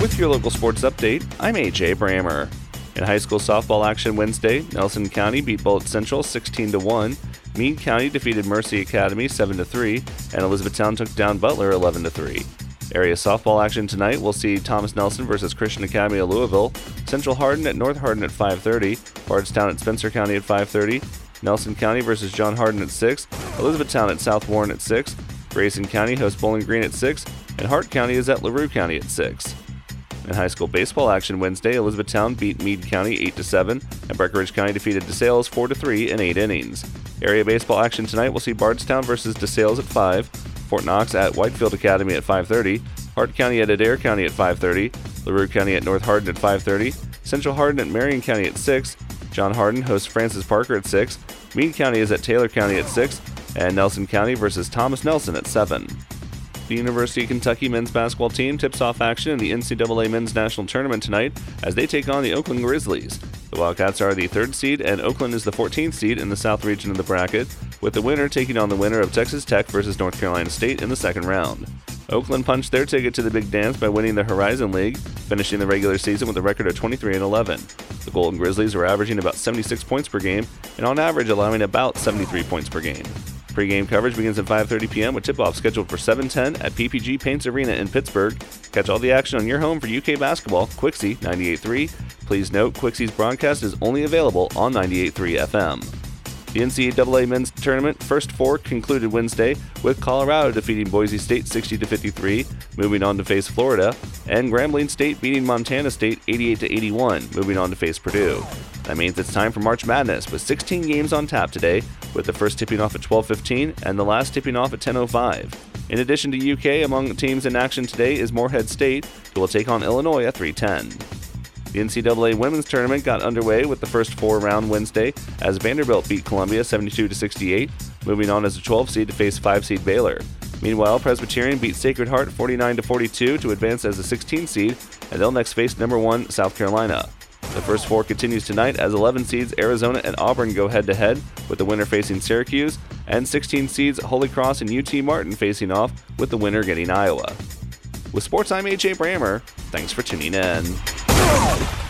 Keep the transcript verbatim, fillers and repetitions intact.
With your local sports update, I'm A J Brammer. In high school softball action Wednesday, Nelson County beat Bullitt Central sixteen to one, Meade County defeated Mercy Academy seven to three, and Elizabethtown took down Butler eleven to three. Area softball action tonight will see Thomas Nelson versus Christian Academy of Louisville, Central Hardin at North Hardin at five thirty, Bardstown at Spencer County at five thirty, Nelson County versus John Hardin at six, Elizabethtown at South Warren at six, Grayson County hosts Bowling Green at six, and Hart County is at LaRue County at six. In high school baseball action Wednesday, Elizabethtown beat Meade County eight to seven, and Breckenridge County defeated DeSales four to three in eight innings. Area baseball action tonight will see Bardstown versus DeSales at five, Fort Knox at Whitefield Academy at five thirty, Hart County at Adair County at five thirty, LaRue County at North Hardin at five thirty, Central Hardin at Marion County at six, John Hardin hosts Francis Parker at six, Meade County is at Taylor County at six, and Nelson County versus Thomas Nelson at seven. The University of Kentucky men's basketball team tips off action in the N C double A men's national tournament tonight as they take on the Oakland Grizzlies. The Wildcats are the third seed, and Oakland is the fourteenth seed in the south region of the bracket, with the winner taking on the winner of Texas Tech versus North Carolina State in the second round. Oakland punched their ticket to the big dance by winning the Horizon League, finishing the regular season with a record of twenty-three and eleven. The Golden Grizzlies were averaging about seventy-six points per game, and on average allowing about seventy-three points per game. Pre-game coverage begins at five thirty p.m. with tip-off scheduled for seven ten at P P G Paints Arena in Pittsburgh. Catch all the action on your home for U K basketball, Quixie ninety-eight point three. Please note, Quixie's broadcast is only available on ninety-eight point three F M. The N C double A men's tournament first four concluded Wednesday with Colorado defeating Boise State sixty to fifty-three, moving on to face Florida, and Grambling State beating Montana State eighty-eight to eighty-one, moving on to face Purdue. That means it's time for March Madness, with sixteen games on tap today, with the first tipping off at twelve fifteen and the last tipping off at ten oh five. In addition to U K, among teams in action today is Morehead State, who will take on Illinois at three ten. The N C double A women's tournament got underway with the first four round Wednesday as Vanderbilt beat Columbia seventy-two to sixty-eight, moving on as a twelve seed to face five seed Baylor. Meanwhile, Presbyterian beat Sacred Heart forty-nine to forty-two to advance as a sixteen seed, and they'll next face number one South Carolina. The first four continues tonight as eleven seeds Arizona and Auburn go head-to-head, with the winner facing Syracuse, and sixteen seeds Holy Cross and U T Martin facing off, with the winner getting Iowa. With sports, I'm A J Brammer. Thanks for tuning in.